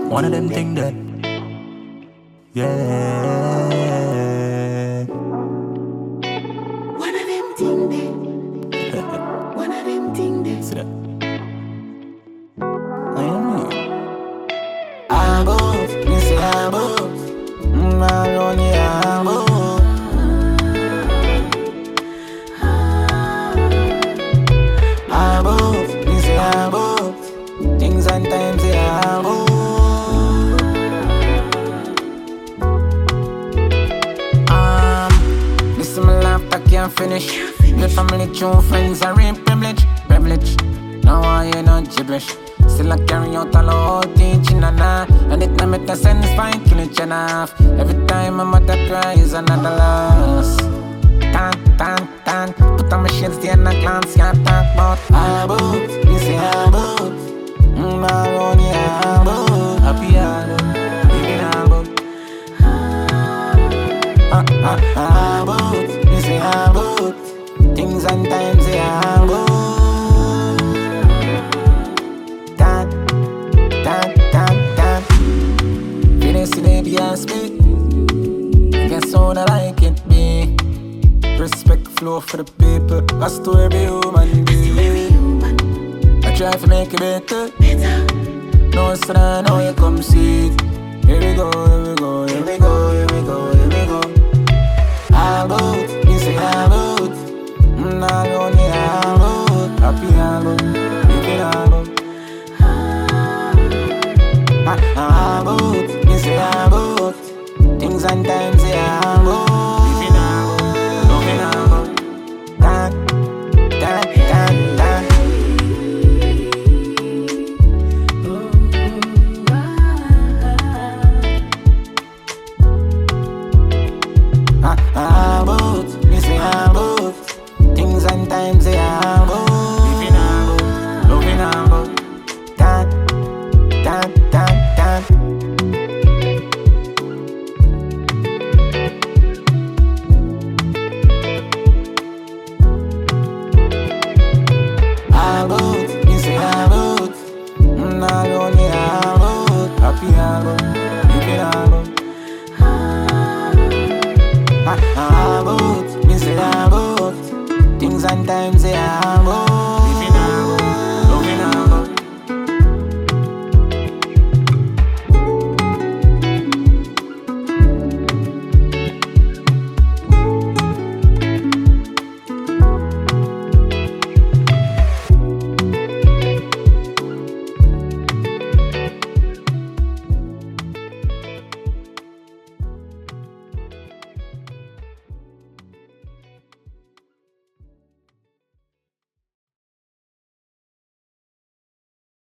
One of them thing that, yeah. One of them thing that. One of them thing that. See that? I am me. I'm both, me say I'm both. I'm only I'm both. I'm both, me say I'm both. Things and times say I'm both. This is my life I can't finish. Your family, true friends are in privilege. Now I hear no gibberish. Still I carry out all the whole teaching and and it no make no sense fine killing it enough. Every time my mother cries another loss. Tan, put on my shades there and I glance, can't talk about about, you say about. I'm only about, happy about, living about. About, you say about, things and times say about. Finish the lady and speak. Guess how I like it be. Respect flow for the people. That's to every human being. I try to make it better. No son, I know you come see it. Here we go, here we go, here we go, here we go, here we go. I'm out, you say I'm out. I'm not